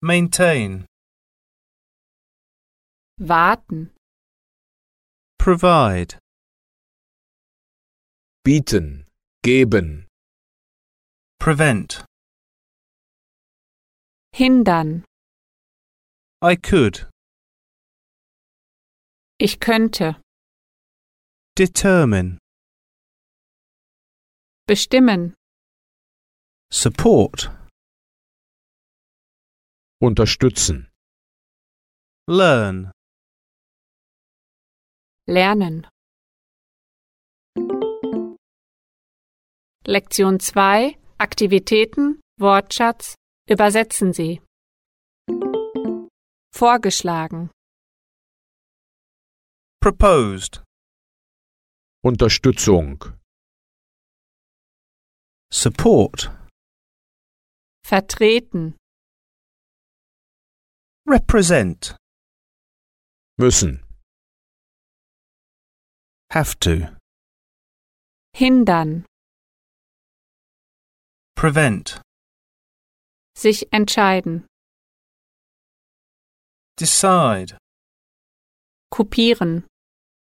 Maintain. Warten. Provide. bieten, geben, Prevent. Hindern. I could. Ich könnte. Determine. Bestimmen. Support. unterstützen, Learn. Lernen. Lektion 2. Aktivitäten, Wortschatz, übersetzen Sie. Vorgeschlagen. Proposed. Unterstützung, Support. Vertreten. Represent. müssen, Have to. Hindern. Prevent. Sich entscheiden. Decide. Kopieren.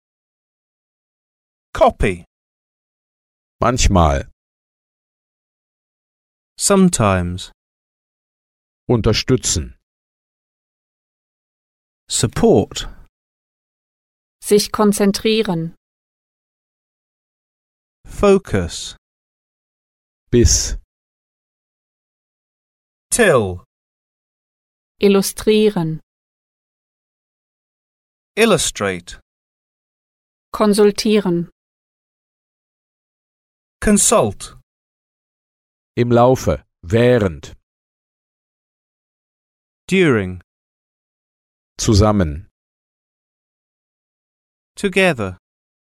Copy. manchmal, Sometimes. unterstützen, Support. Sich konzentrieren. Focus. bis, Till. Illustrieren. Illustrate. Konsultieren. Consult. im Laufe, während, During. zusammen, Together.